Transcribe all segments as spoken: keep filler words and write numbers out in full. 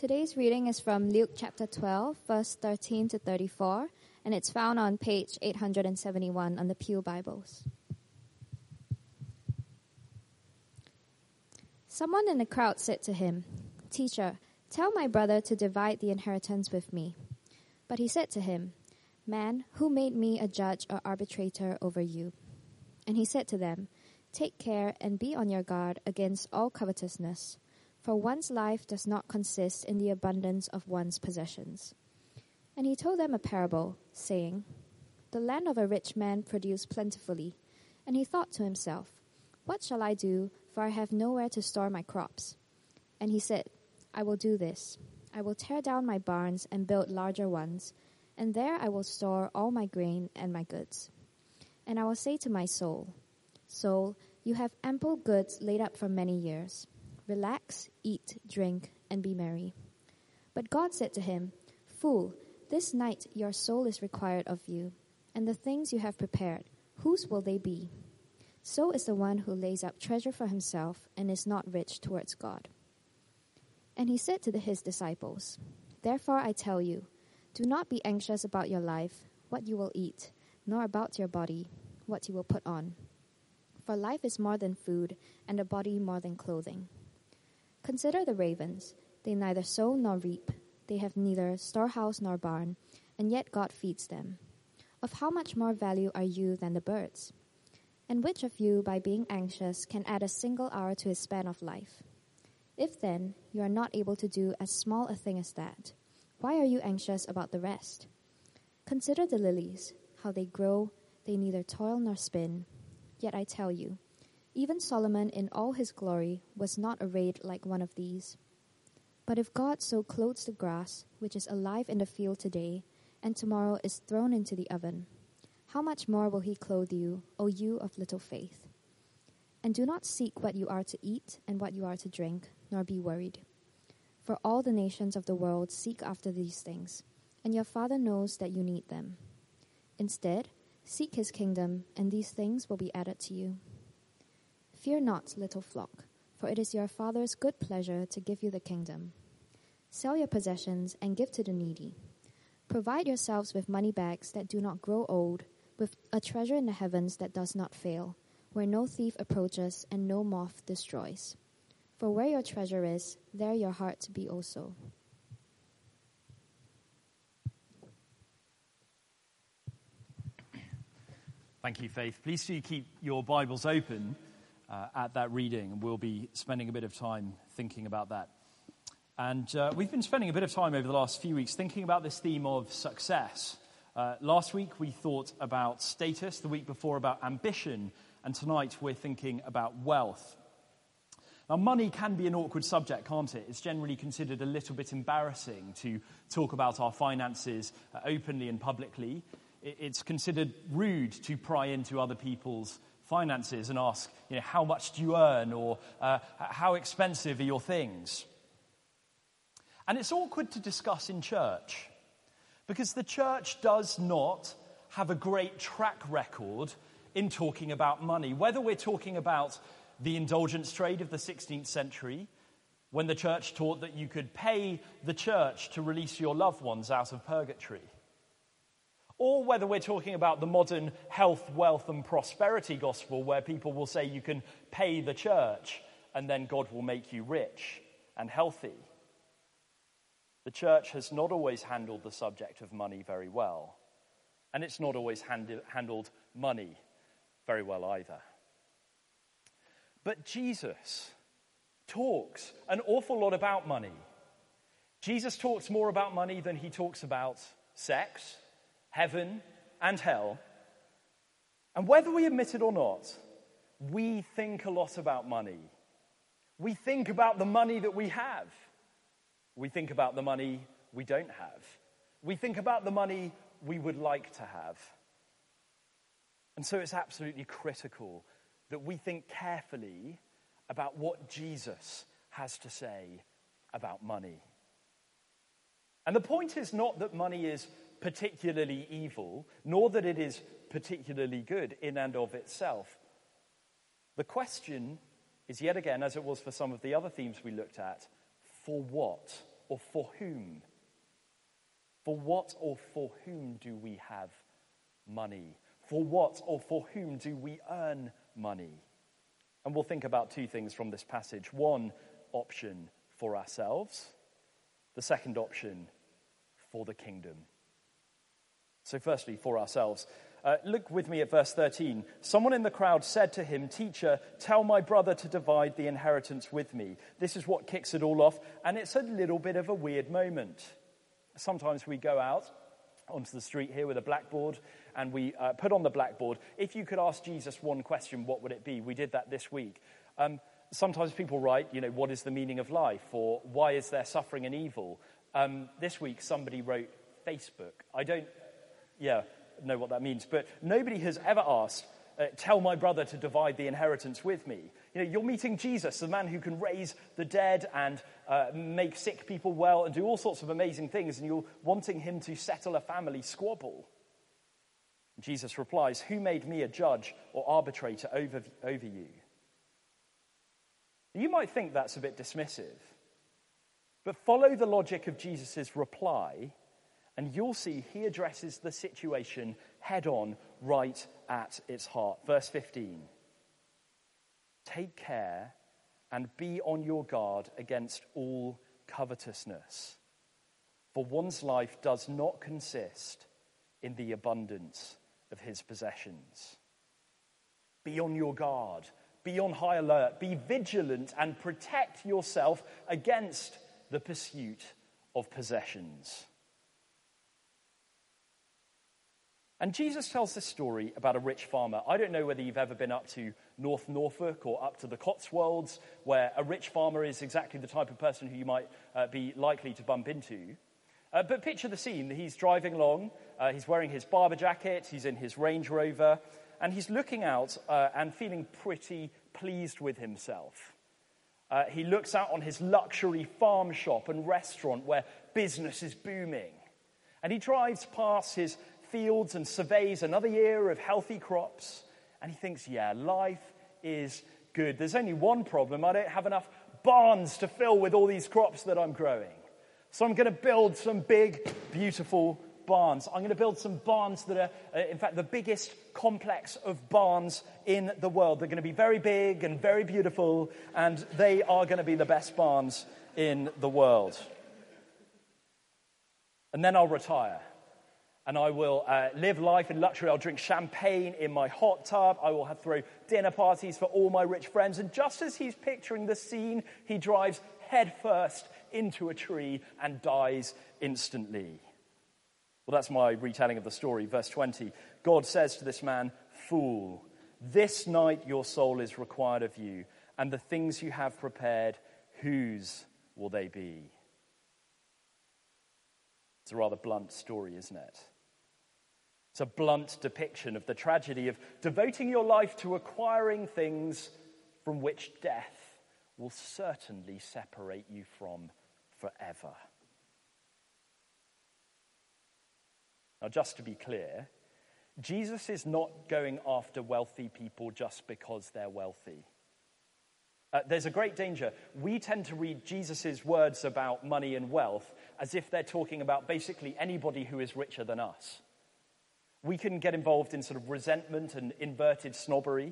Today's reading is from Luke chapter twelve, verse thirteen to thirty-four, and it's found on page eight hundred seventy-one on the Pew Bibles. Someone in the crowd said to him, "Teacher, tell my brother to divide the inheritance with me." But he said to him, "Man, who made me a judge or arbitrator over you?" And he said to them, "Take care and be on your guard against all covetousness, for one's life does not consist in the abundance of one's possessions." And he told them a parable, saying, "The land of a rich man produced plentifully, and he thought to himself, 'What shall I do, for I have nowhere to store my crops?' And he said, 'I will do this. I will tear down my barns and build larger ones, and there I will store all my grain and my goods. And I will say to my soul, Soul, you have ample goods laid up for many years. Relax, eat, drink, and be merry.' But God said to him, 'Fool, this night your soul is required of you, and the things you have prepared, whose will they be? So is the one who lays up treasure for himself and is not rich towards God.' And he said to the, his disciples, 'Therefore I tell you, do not be anxious about your life, what you will eat, nor about your body, what you will put on. For life is more than food, and the body more than clothing. Consider the ravens. They neither sow nor reap. They have neither storehouse nor barn, and yet God feeds them. Of how much more value are you than the birds? And which of you, by being anxious, can add a single hour to his span of life? If then you are not able to do as small a thing as that, why are you anxious about the rest? Consider the lilies, how they grow, they neither toil nor spin. Yet I tell you, even Solomon in all his glory was not arrayed like one of these. But if God so clothes the grass, which is alive in the field today, and tomorrow is thrown into the oven, how much more will he clothe you, O you of little faith? And do not seek what you are to eat and what you are to drink, nor be worried. For all the nations of the world seek after these things, and your Father knows that you need them. Instead, seek his kingdom, and these things will be added to you. Fear not, little flock, for it is your Father's good pleasure to give you the kingdom. Sell your possessions and give to the needy. Provide yourselves with money bags that do not grow old, with a treasure in the heavens that does not fail, where no thief approaches and no moth destroys. For where your treasure is, there your heart be also." Thank you, Faith. Please do keep your Bibles open uh, at that reading, and we'll be spending a bit of time thinking about that. And uh, we've been spending a bit of time over the last few weeks thinking about this theme of success. Uh, last week we thought about status, the week before about ambition, and tonight we're thinking about wealth. Now, money can be an awkward subject, can't it? It's generally considered a little bit embarrassing to talk about our finances uh, openly and publicly. It's considered rude to pry into other people's finances and ask, you know, how much do you earn, or uh, how expensive are your things? And it's awkward to discuss in church, because the church does not have a great track record in talking about money. Whether we're talking about the indulgence trade of the sixteenth century, when the church taught that you could pay the church to release your loved ones out of purgatory, or whether we're talking about the modern health, wealth, and prosperity gospel, where people will say you can pay the church and then God will make you rich and healthy. The church has not always handled the subject of money very well, and it's not always hand- handled money very well either. But Jesus talks an awful lot about money. Jesus talks more about money than he talks about sex, heaven, and hell. And whether we admit it or not, we think a lot about money. We think about the money that we have. We think about the money we don't have. We think about the money we would like to have. And so it's absolutely critical that we think carefully about what Jesus has to say about money. And the point is not that money is particularly evil, nor that it is particularly good in and of itself. The question is yet again, as it was for some of the other themes we looked at, for what or for whom? For what or for whom do we have money? For what or for whom do we earn money? And we'll think about two things from this passage. One option for ourselves. The second option for the kingdom. So firstly, for ourselves. Uh, look with me at verse thirteen. Someone in the crowd said to him, "Teacher, tell my brother to divide the inheritance with me." This is what kicks it all off, and it's a little bit of a weird moment. Sometimes we go out onto the street here with a blackboard, and we uh, put on the blackboard, if you could ask Jesus one question, what would it be? We did that this week. Um, sometimes people write, you know, what is the meaning of life? Or why is there suffering and evil? Um, this week, somebody wrote Facebook. I don't, yeah... know what that means, but nobody has ever asked, uh, tell my brother to divide the inheritance with me. You know, you're meeting Jesus, the man who can raise the dead and uh, make sick people well and do all sorts of amazing things, and you're wanting him to settle a family squabble. Jesus replies, "Who made me a judge or arbitrator over, over you?" You might think that's a bit dismissive, but follow the logic of Jesus' reply, and you'll see he addresses the situation head on, right at its heart. Verse fifteen. Take care and be on your guard against all covetousness, for one's life does not consist in the abundance of his possessions. Be on your guard, be on high alert, be vigilant and protect yourself against the pursuit of possessions. And Jesus tells this story about a rich farmer. I don't know whether you've ever been up to North Norfolk or up to the Cotswolds, where a rich farmer is exactly the type of person who you might uh, be likely to bump into. Uh, but picture the scene. He's driving along. Uh, he's wearing his barber jacket. He's in his Range Rover. And he's looking out uh, and feeling pretty pleased with himself. Uh, he looks out on his luxury farm shop and restaurant where business is booming. And he drives past his fields and surveys another year of healthy crops, and he thinks, yeah, life is good. There's only one problem. I don't have enough barns to fill with all these crops that I'm growing. So I'm going to build some big, beautiful barns. I'm going to build some barns that are, uh, in fact, the biggest complex of barns in the world. They're going to be very big and very beautiful, and they are going to be the best barns in the world. And then I'll retire. And I will uh, live life in luxury. I'll drink champagne in my hot tub. I will have throw dinner parties for all my rich friends. And just as he's picturing the scene, he drives headfirst into a tree and dies instantly. Well, that's my retelling of the story. Verse twenty, God says to this man, "Fool, this night your soul is required of you, and the things you have prepared, whose will they be?" It's a rather blunt story, isn't it? It's a blunt depiction of the tragedy of devoting your life to acquiring things from which death will certainly separate you from forever. Now, just to be clear, Jesus is not going after wealthy people just because they're wealthy. Uh, there's a great danger. We tend to read Jesus' words about money and wealth as if they're talking about basically anybody who is richer than us. We can get involved in sort of resentment and inverted snobbery.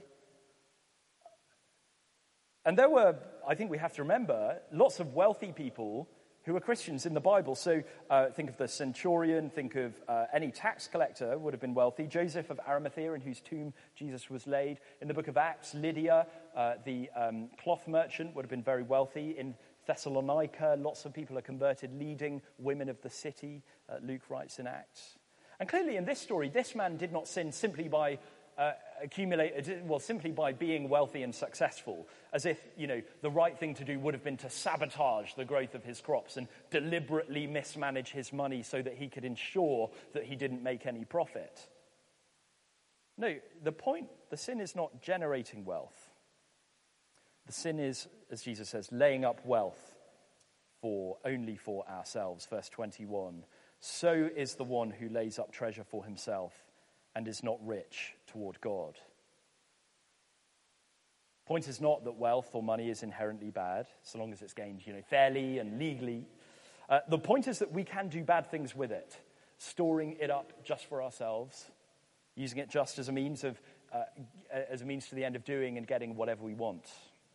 And there were, I think we have to remember, lots of wealthy people who were Christians in the Bible. So uh, think of the centurion, think of uh, any tax collector would have been wealthy. Joseph of Arimathea, in whose tomb Jesus was laid. In the book of Acts, Lydia, uh, the um, cloth merchant, would have been very wealthy. In Thessalonica, lots of people are converted, leading women of the city, uh, Luke writes in Acts. And clearly in this story, this man did not sin simply by uh, accumulate, well, simply by being wealthy and successful, as if, you know, the right thing to do would have been to sabotage the growth of his crops and deliberately mismanage his money so that he could ensure that he didn't make any profit. No, the point, the sin is not generating wealth. The sin is, as Jesus says, laying up wealth for only for ourselves. Verse twenty-one, so is the one who lays up treasure for himself and is not rich toward God. Point is not that wealth or money is inherently bad, so long as it's gained, you know, fairly and legally. Uh, the point is that we can do bad things with it, storing it up just for ourselves, using it just as a means of, uh, as a means to the end of doing and getting whatever we want.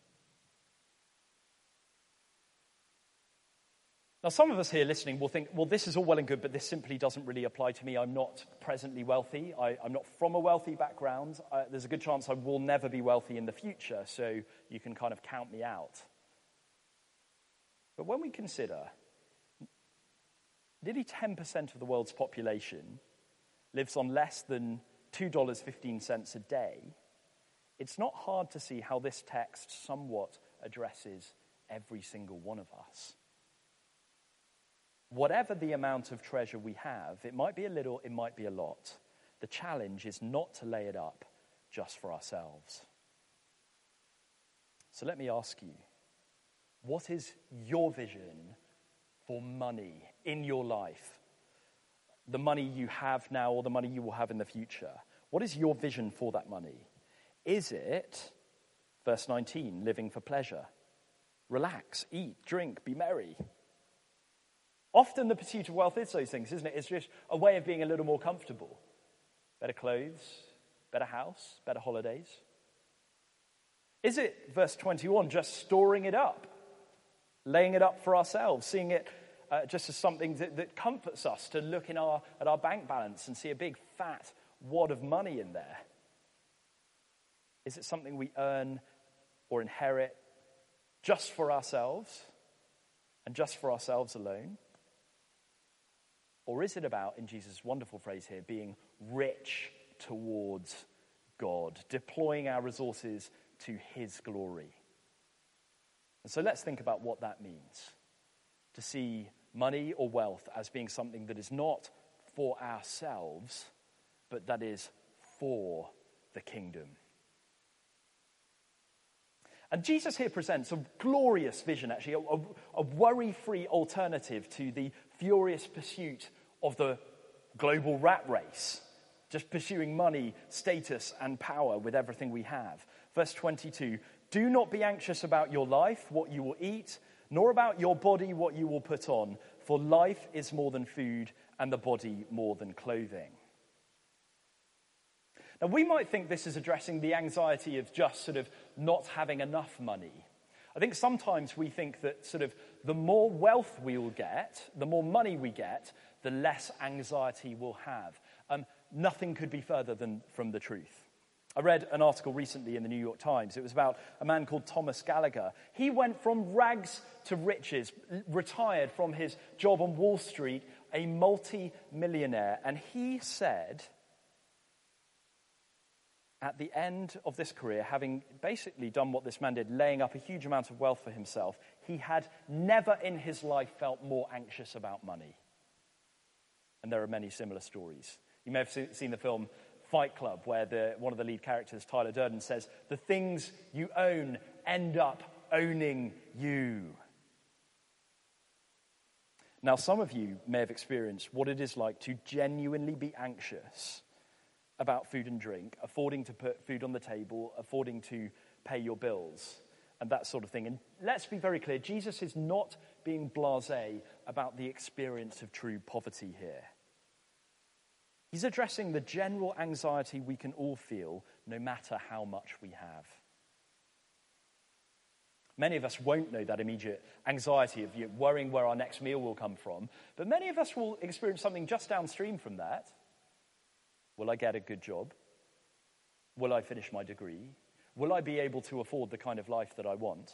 Now, some of us here listening will think, well, this is all well and good, but this simply doesn't really apply to me. I'm not presently wealthy. I, I'm not from a wealthy background. Uh, there's a good chance I will never be wealthy in the future, so you can kind of count me out. But when we consider nearly ten percent of the world's population lives on less than two dollars and fifteen cents a day, it's not hard to see how this text somewhat addresses every single one of us. Whatever the amount of treasure we have, it might be a little, it might be a lot. The challenge is not to lay it up just for ourselves. So let me ask you, what is your vision for money in your life? The money you have now or the money you will have in the future. What is your vision for that money? Is it, verse nineteen, living for pleasure? Relax, eat, drink, be merry. Often the pursuit of wealth is those things, isn't it? It's just a way of being a little more comfortable. Better clothes, better house, better holidays. Is it, verse twenty-one, just storing it up? Laying it up for ourselves, seeing it uh, just as something that, that comforts us to look in our, at our bank balance and see a big fat wad of money in there? Is it something we earn or inherit just for ourselves and just for ourselves alone? Or is it about, in Jesus' wonderful phrase here, being rich towards God, deploying our resources to his glory? And so let's think about what that means. To see money or wealth as being something that is not for ourselves, but that is for the kingdom. And Jesus here presents a glorious vision, actually, a, a, a worry-free alternative to the furious pursuit of the global rat race, just pursuing money, status, and power with everything we have. Verse twenty-two, do not be anxious about your life, what you will eat, nor about your body, what you will put on, for life is more than food, and the body more than clothing. Now, we might think this is addressing the anxiety of just sort of not having enough money. I think sometimes we think that sort of the more wealth we will get, the more money we get, the less anxiety we'll have. Um, nothing could be further than from the truth. I read an article recently in the New York Times. It was about a man called Thomas Gallagher. He went from rags to riches, retired from his job on Wall Street, a multi-millionaire. And he said, at the end of this career, having basically done what this man did, laying up a huge amount of wealth for himself, he had never in his life felt more anxious about money. And there are many similar stories. You may have seen the film Fight Club, where the, one of the lead characters, Tyler Durden, says, the things you own end up owning you. Now, some of you may have experienced what it is like to genuinely be anxious about food and drink, affording to put food on the table, affording to pay your bills, and that sort of thing. And let's be very clear, Jesus is not being blasé about the experience of true poverty here. He's addressing the general anxiety we can all feel, no matter how much we have. Many of us won't know that immediate anxiety of you worrying where our next meal will come from, but many of us will experience something just downstream from that. Will I get a good job? Will I finish my degree? Will I be able to afford the kind of life that I want?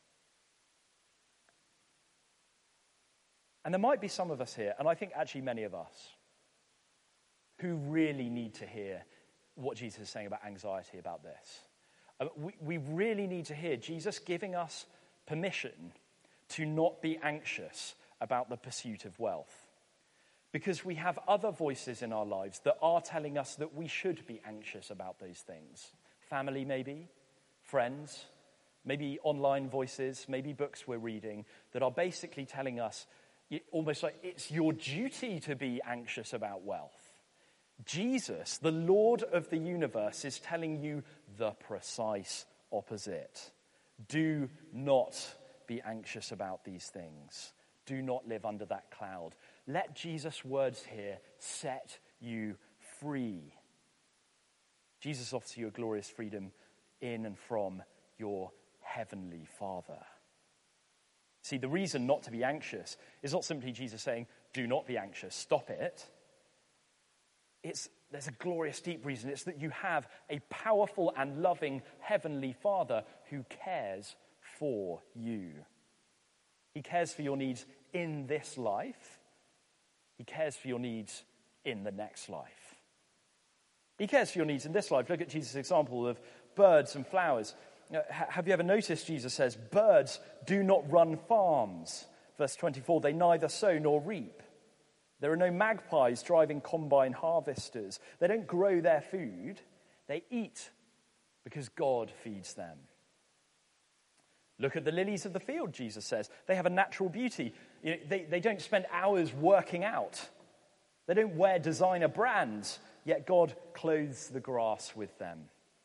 And there might be some of us here, and I think actually many of us, who really need to hear what Jesus is saying about anxiety about this. Uh, we, we really need to hear Jesus giving us permission to not be anxious about the pursuit of wealth. Because we have other voices in our lives that are telling us that we should be anxious about those things. Family, maybe, friends, maybe online voices, maybe books we're reading that are basically telling us almost like it's your duty to be anxious about wealth. Jesus, the Lord of the universe, is telling you the precise opposite. Do not be anxious about these things. do not live under that cloud. Let Jesus' words here set you free. Jesus offers you a glorious freedom in and from your heavenly Father. See, the reason not to be anxious is not simply Jesus saying, do not be anxious, stop it. It's, there's a glorious deep reason. It's that you have a powerful and loving heavenly Father who cares for you. He cares for your needs in this life. He cares for your needs in the next life. He cares for your needs in this life. Look at Jesus' example of birds and flowers. Have you ever noticed, Jesus says, birds do not run farms. Verse twenty-four, they neither sow nor reap. There are no magpies driving combine harvesters. They don't grow their food. They eat because God feeds them. Look at the lilies of the field, Jesus says. They have a natural beauty. You know, they, they don't spend hours working out. They don't wear designer brands, yet God clothes the grass with them.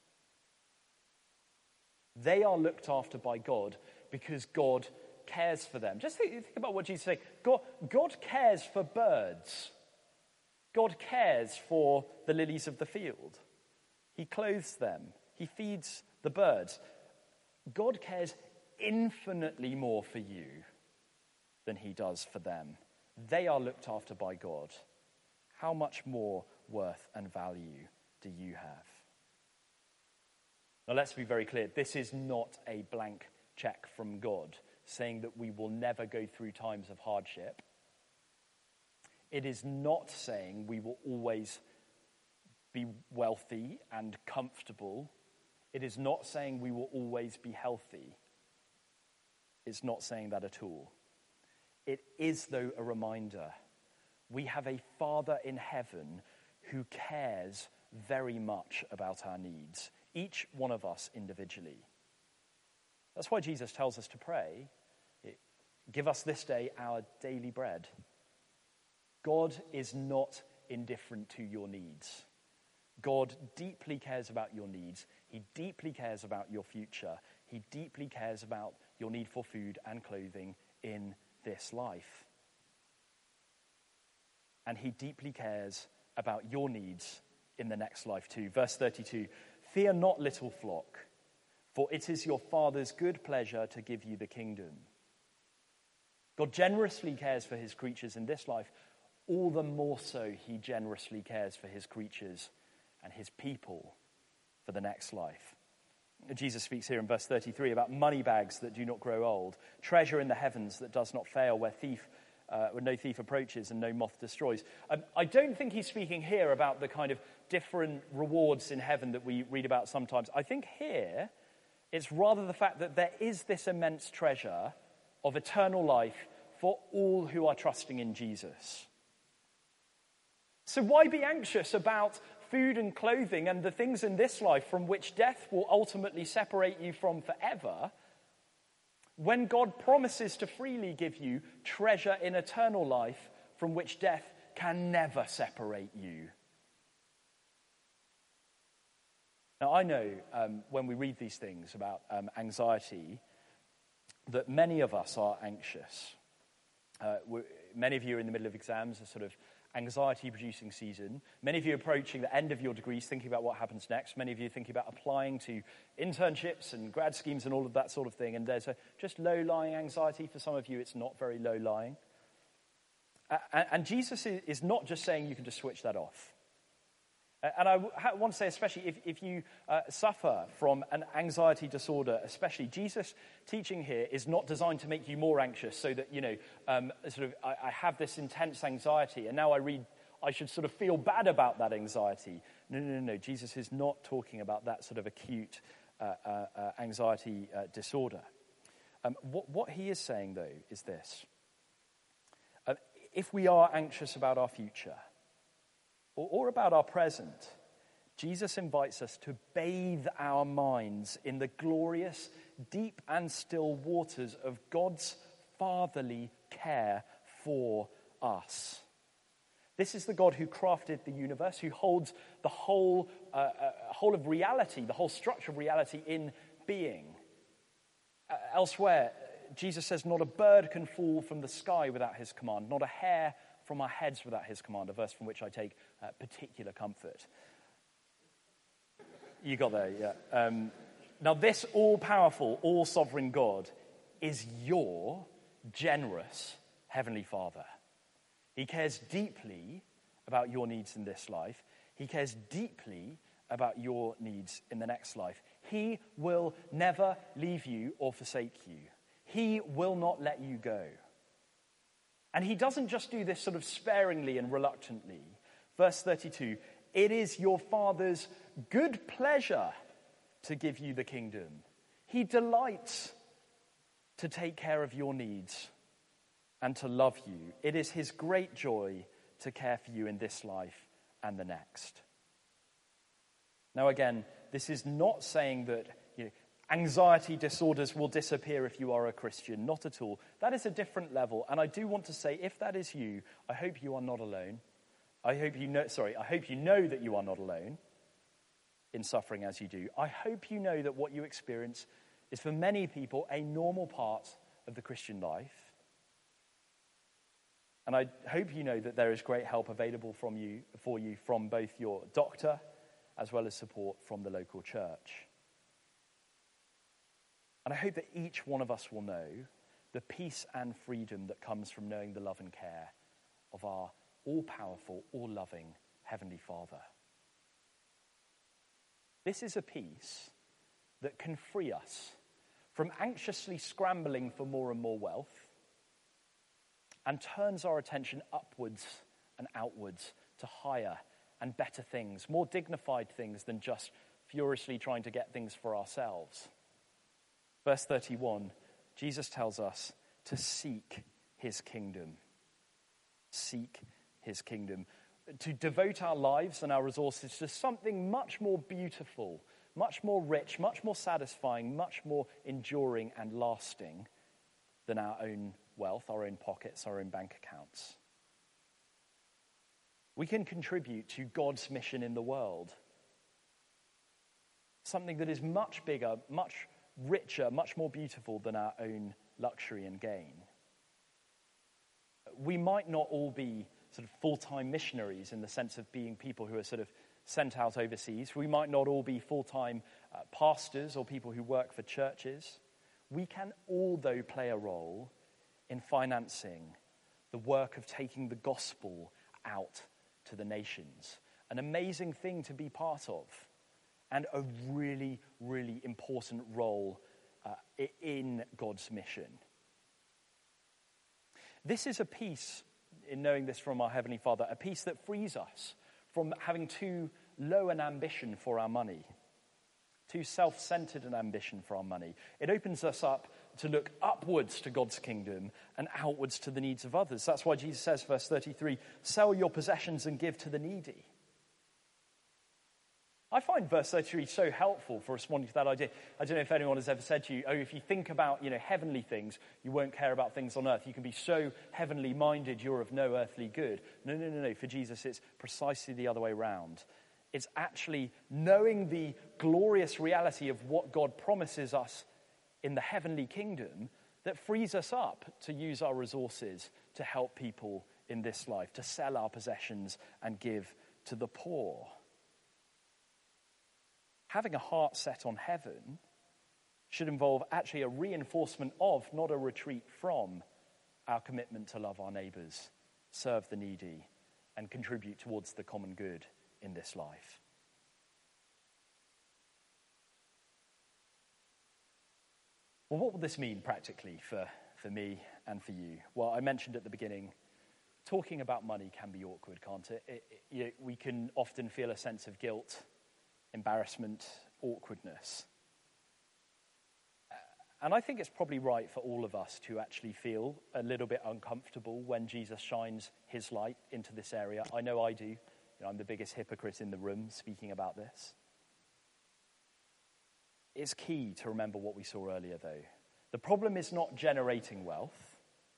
They are looked after by God because God cares for them. Just think, think about what Jesus said. God, God cares for birds. God cares for the lilies of the field. He clothes them. He feeds the birds. God cares infinitely more for you than he does for them. They are looked after by God. How much more worth and value do you have? Now, let's be very clear. This is not a blank check from God saying that we will never go through times of hardship. It is not saying we will always be wealthy and comfortable. It is not saying we will always be healthy. It's not saying that at all. It is, though, a reminder. We have a Father in heaven who cares very much about our needs. Each one of us individually. That's why Jesus tells us to pray, give us this day our daily bread. God is not indifferent to your needs. God deeply cares about your needs. He deeply cares about your future. He deeply cares about your need for food and clothing in this life. And he deeply cares about your needs in the next life too. Verse thirty-two, fear not, little flock, for it is your Father's good pleasure to give you the kingdom. God generously cares for his creatures in this life. All the more so, he generously cares for his creatures and his people for the next life. Jesus speaks here in verse thirty-three about money bags that do not grow old, treasure in the heavens that does not fail, where thief Uh, where no thief approaches and no moth destroys. Um, I don't think he's speaking here about the kind of different rewards in heaven that we read about sometimes. I think here it's rather the fact that there is this immense treasure of eternal life for all who are trusting in Jesus. So why be anxious about food and clothing and the things in this life from which death will ultimately separate you from forever, when God promises to freely give you treasure in eternal life from which death can never separate you? Now, I know um, when we read these things about um, anxiety that many of us are anxious. Uh, many of you are in the middle of exams, a sort of anxiety-producing season. Many of you are approaching the end of your degrees, thinking about what happens next. Many of you are thinking about applying to internships and grad schemes and all of that sort of thing. And there's a just low-lying anxiety. For some of you, it's not very low-lying. Uh, and Jesus is not just saying you can just switch that off. And I want to say, especially if, if you uh, suffer from an anxiety disorder, especially, Jesus' teaching here is not designed to make you more anxious so that, you know, um, sort of, I, I have this intense anxiety and now I read, I should sort of feel bad about that anxiety. No, no, no, no. Jesus is not talking about that sort of acute uh, uh, uh, anxiety uh, disorder. Um, what, what he is saying, though, is this. Uh, if we are anxious about our future, or about our present, Jesus invites us to bathe our minds in the glorious, deep and still waters of God's fatherly care for us. This is the God who crafted the universe, who holds the whole, uh, uh, whole of reality, the whole structure of reality in being. Uh, elsewhere, Jesus says, not a bird can fall from the sky without his command, not a hair from our heads without his command, a verse from which I take uh, particular comfort. You got there, yeah. Um, now this all-powerful, all-sovereign God is your generous Heavenly Father. He cares deeply about your needs in this life. He cares deeply about your needs in the next life. He will never leave you or forsake you. He will not let you go. And he doesn't just do this sort of sparingly and reluctantly. Verse thirty-two, it is your Father's good pleasure to give you the kingdom. He delights to take care of your needs and to love you. It is his great joy to care for you in this life and the next. Now again, this is not saying that you know, anxiety disorders will disappear if you are a Christian. Not at all. That is a different level. And I do want to say, if that is you, I hope you are not alone. I hope you know, sorry, I hope you know that you are not alone in suffering as you do. I hope you know that what you experience is for many people a normal part of the Christian life. And I hope you know that there is great help available from you, for you from both your doctor as well as support from the local church. And I hope that each one of us will know the peace and freedom that comes from knowing the love and care of our all-powerful, all-loving Heavenly Father. This is a peace that can free us from anxiously scrambling for more and more wealth and turns our attention upwards and outwards to higher and better things, more dignified things than just furiously trying to get things for ourselves. Verse thirty-one, Jesus tells us to seek his kingdom. Seek his kingdom. To devote our lives and our resources to something much more beautiful, much more rich, much more satisfying, much more enduring and lasting than our own wealth, our own pockets, our own bank accounts. We can contribute to God's mission in the world. Something that is much bigger, much richer, much more beautiful than our own luxury and gain. We might not all be sort of full-time missionaries in the sense of being people who are sort of sent out overseas. We might not all be full-time uh, pastors or people who work for churches. We can all, though, play a role in financing the work of taking the gospel out to the nations. An amazing thing to be part of, and a really, really important role uh, in God's mission. This is a peace, in knowing this from our Heavenly Father, a peace that frees us from having too low an ambition for our money, too self-centered an ambition for our money. It opens us up to look upwards to God's kingdom and outwards to the needs of others. That's why Jesus says, verse thirty-three, sell your possessions and give to the needy. I find verse thirty-three so helpful for responding to that idea. I don't know if anyone has ever said to you, oh, if you think about, you know, heavenly things, you won't care about things on earth. You can be so heavenly minded, you're of no earthly good. No, no, no, no. For Jesus, it's precisely the other way round. It's actually knowing the glorious reality of what God promises us in the heavenly kingdom that frees us up to use our resources to help people in this life, to sell our possessions and give to the poor. Having a heart set on heaven should involve actually a reinforcement of, not a retreat from, our commitment to love our neighbours, serve the needy, and contribute towards the common good in this life. Well, what will this mean practically for, for me and for you? Well, I mentioned at the beginning, talking about money can be awkward, can't it? it, it you know, we can often feel a sense of guilt, embarrassment, awkwardness. And I think it's probably right for all of us to actually feel a little bit uncomfortable when Jesus shines his light into this area. I know I do. You know, I'm the biggest hypocrite in the room speaking about this. It's key to remember what we saw earlier, though. The problem is not generating wealth.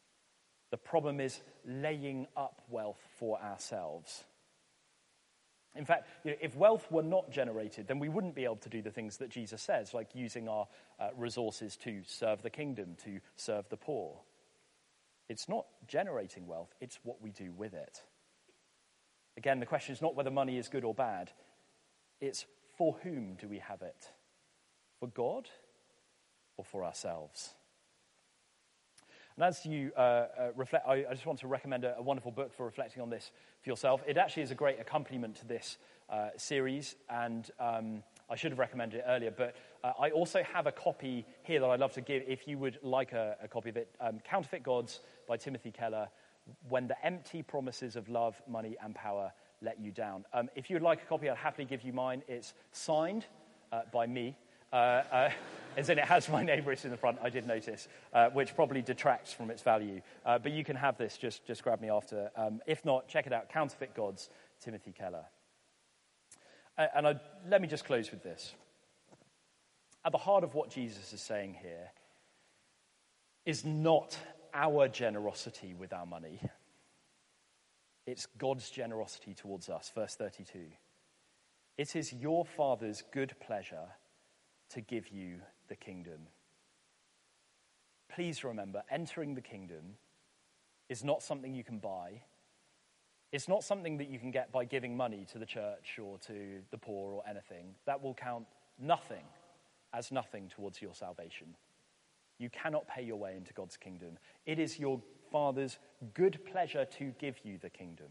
The problem is laying up wealth for ourselves. In fact, you know, if wealth were not generated, then we wouldn't be able to do the things that Jesus says, like using our uh, resources to serve the kingdom, to serve the poor. It's not generating wealth, it's what we do with it. Again, the question is not whether money is good or bad. It's for whom do we have it? For God or for ourselves? And as you uh, uh, reflect, I, I just want to recommend a, a wonderful book for reflecting on this for yourself. It actually is a great accompaniment to this uh, series, and um, I should have recommended it earlier, but uh, I also have a copy here that I'd love to give if you would like a, a copy of it. Um, Counterfeit Gods by Timothy Keller, When the Empty Promises of Love, Money, and Power Let You Down. Um, if you would like a copy, I'd happily give you mine. It's signed uh, by me. Uh, uh, as in it has my name written in the front, I did notice, uh, which probably detracts from its value. Uh, but you can have this, just, just grab me after. Um, if not, check it out, Counterfeit Gods, Timothy Keller. Uh, and I, let me just close with this. At the heart of what Jesus is saying here is not our generosity with our money. It's God's generosity towards us, verse thirty-two. It is your Father's good pleasure to give you the kingdom. Please remember, entering the kingdom is not something you can buy. It's not something that you can get by giving money to the church or to the poor or anything. That will count nothing as nothing towards your salvation. You cannot pay your way into God's kingdom. It is your Father's good pleasure to give you the kingdom.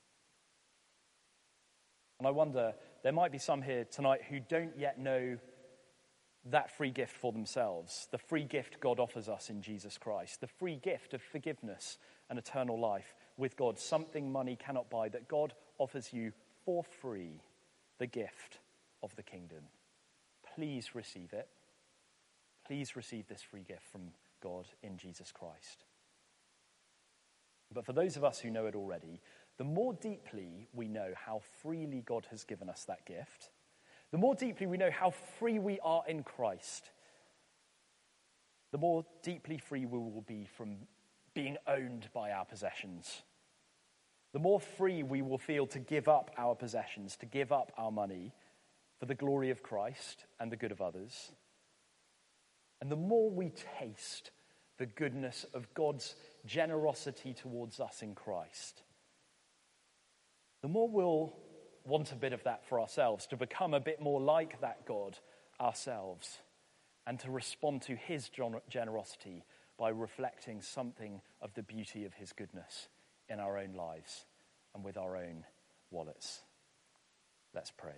And I wonder, there might be some here tonight who don't yet know that free gift for themselves, the free gift God offers us in Jesus Christ, the free gift of forgiveness and eternal life with God, something money cannot buy, that God offers you for free, the gift of the kingdom. Please receive it. Please receive this free gift from God in Jesus Christ. But for those of us who know it already, the more deeply we know how freely God has given us that gift, the more deeply we know how free we are in Christ, the more deeply free we will be from being owned by our possessions. The more free we will feel to give up our possessions, to give up our money for the glory of Christ and the good of others. And the more we taste the goodness of God's generosity towards us in Christ, the more we'll want a bit of that for ourselves, to become a bit more like that God ourselves, and to respond to his generosity by reflecting something of the beauty of his goodness in our own lives and with our own wallets. Let's pray.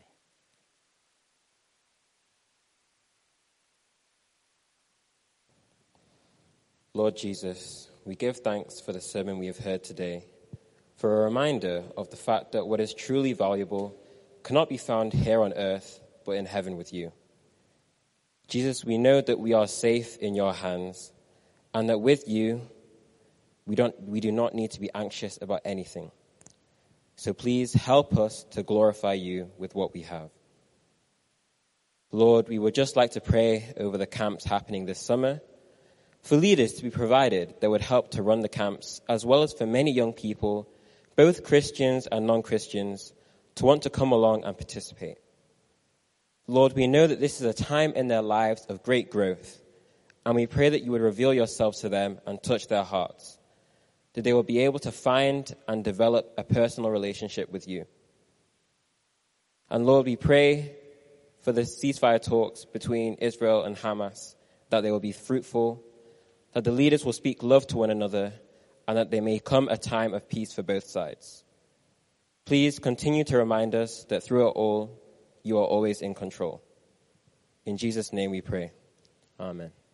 Lord Jesus, we give thanks for the sermon we have heard today, for a reminder of the fact that what is truly valuable cannot be found here on earth, but in heaven with you. Jesus, we know that we are safe in your hands, and that with you, we don't, we do not need to be anxious about anything. So please help us to glorify you with what we have. Lord, we would just like to pray over the camps happening this summer, for leaders to be provided that would help to run the camps, as well as for many young people, both Christians and non-Christians, to want to come along and participate. Lord, we know that this is a time in their lives of great growth, and we pray that you would reveal yourself to them and touch their hearts, that they will be able to find and develop a personal relationship with you. And Lord, we pray for the ceasefire talks between Israel and Hamas, that they will be fruitful, that the leaders will speak love to one another, and that there may come a time of peace for both sides. Please continue to remind us that through it all, you are always in control. In Jesus' name we pray. Amen.